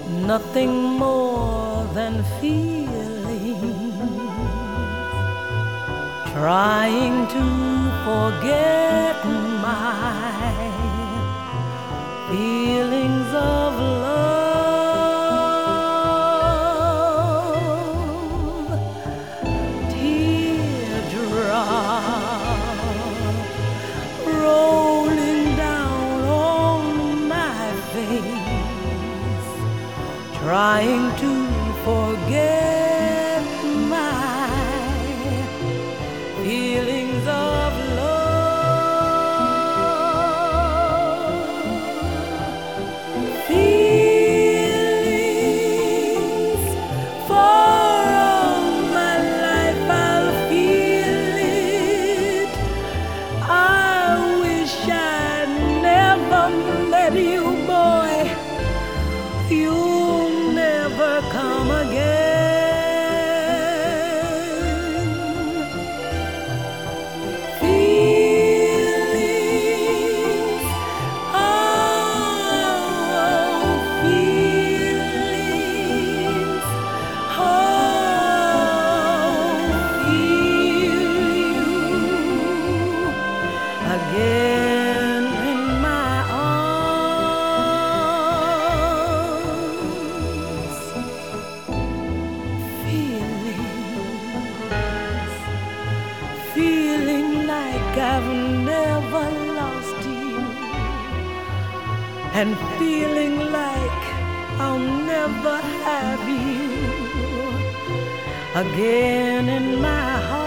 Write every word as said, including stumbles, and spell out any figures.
nothing more than feeling, trying to forget my feelings of love. Teardrop rolling down on my face, trying to forget my feelings of love. Feelings for all my life, I'll feel it. I wish I'd never met you, boy. You'll never come again. Feelings, oh, feelings, oh, feel you again in my arms. Feelings, feeling like I've never lost you, and feeling like I'll never have you again in my heart.